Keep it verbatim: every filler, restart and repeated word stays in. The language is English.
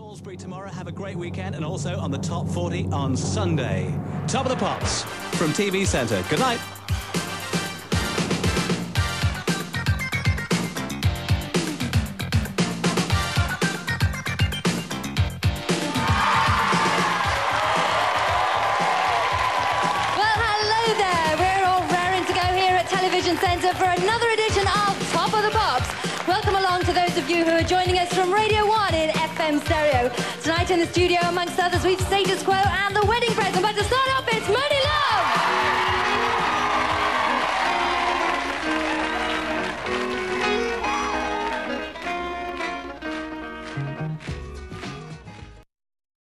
Salisbury tomorrow. Have a great weekend, and also on the Top forty on Sunday. Top of the Pops from T V Centre. Good night. Centre for another edition of Top of the Pops. Welcome along to those of you who are joining us from Radio one in F M stereo. Tonight in the studio, amongst others, we've Status Quo and the Wedding Present. But to start off, it's Mo